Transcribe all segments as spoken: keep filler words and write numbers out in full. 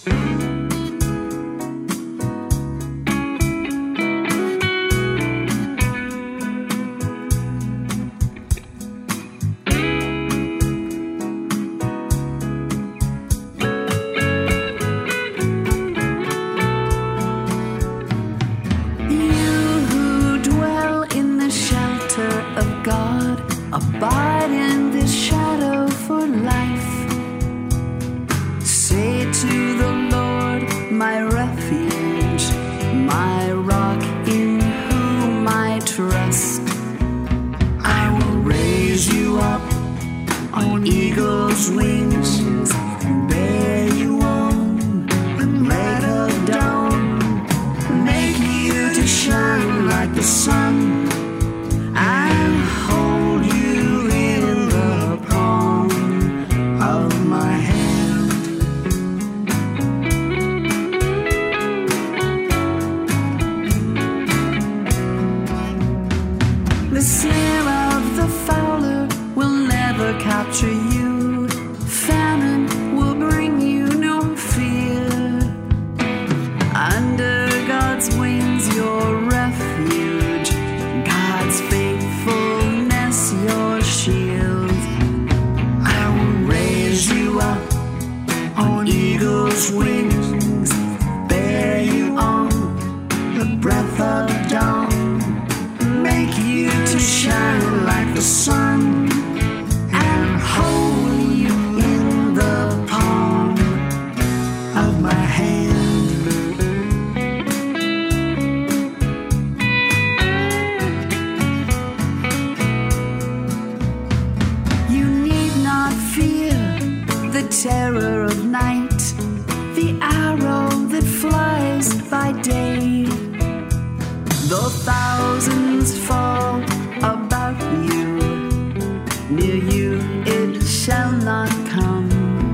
Abide in this shadow for life. Say to the Lord, my refuge, my rock in whom I trust. I will raise you up on eagle's wings, bear you on the break of dawn, make you to shine like the sun, and hold you in the palm of my hand. The snare of the fowler will never capture you. Famine will bring you no fear. Under God's wings, your refuge, God's faithfulness, your shield. I will raise you up on eagle's wings, bear you on the breath of dawn, make you to shine like the sun, and hold you in the palm of my hand. The terror of night, the arrow that flies by day, though thousands fall about you, near you it shall not come.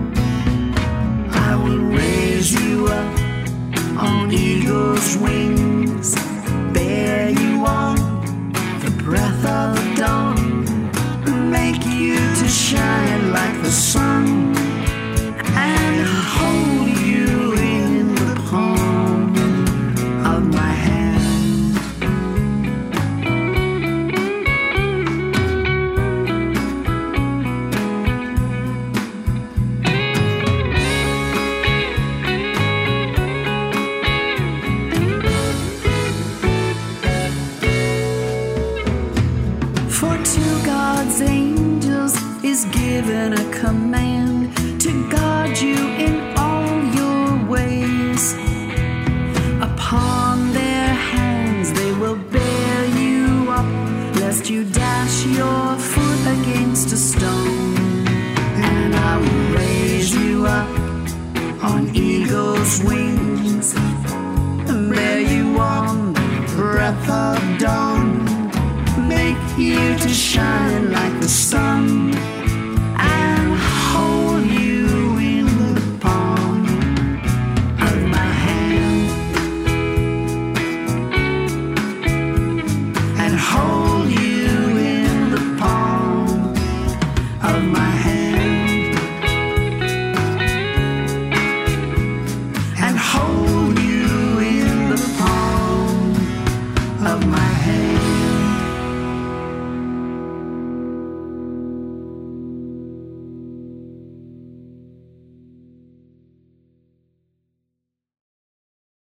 I will raise you up on eagle's wings, bear you on the breath of dawn, make you to shine like the sun, and hold you in the palm of my hand. For to God's angels is given a command to guard you in all your ways. Upon their hands they will bear you up, lest you dash your foot against a stone. And I will raise you up on eagle's wings, and bear you on the breath of dawn, make you to shine like the sun,